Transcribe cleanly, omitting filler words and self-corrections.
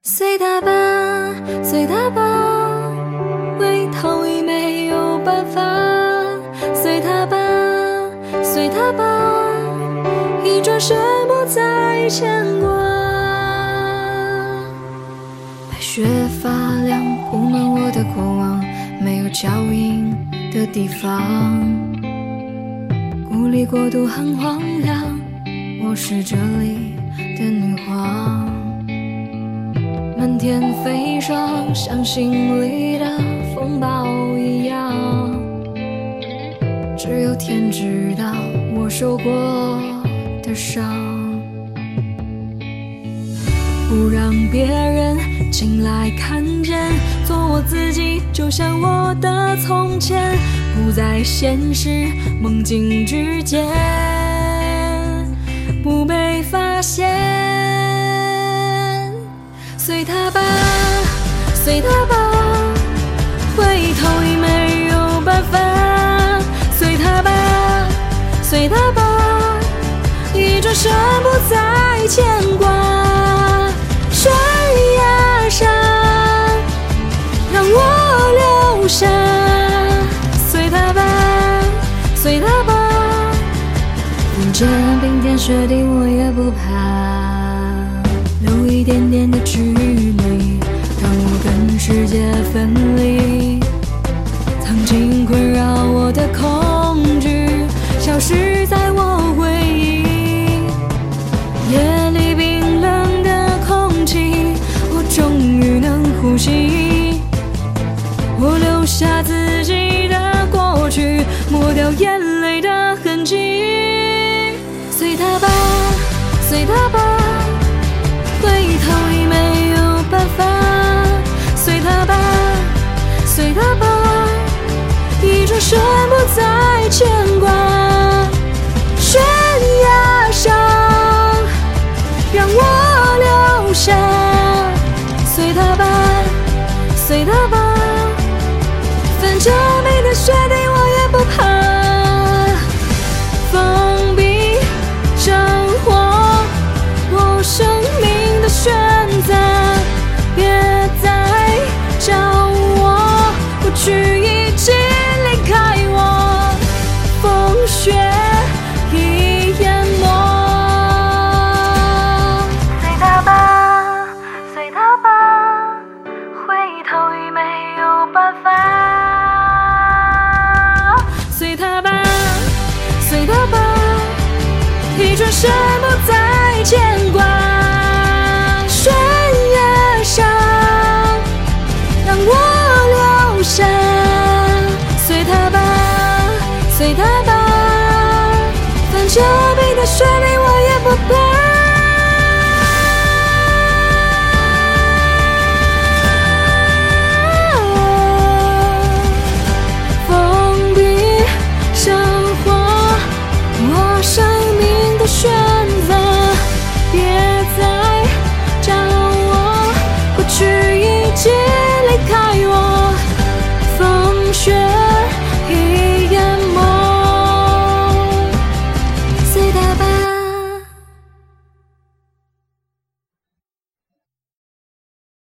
随他吧，随他吧，为逃逸没有办法。随他吧，随他吧，一转身不再牵挂。白雪发亮，铺满我的过往，没有脚印的地方。孤立国度很荒凉，我是这里的女皇。漫天飞霜，像心里的风暴一样，只有天知道我受过的伤。不让别人进来看见，做我自己，就像我的从前，不在现实梦境之间，不被发现。随他吧，随他吧，回头已没有办法。随他吧，随他吧，一转身不再牵挂。悬崖上，让我留下。随他吧，随他吧，迎着冰天雪地我也不怕。留一点点的距离，让我跟世界分离。曾经困扰我的恐惧，消失在我回忆。夜里冰冷的空气，我终于能呼吸。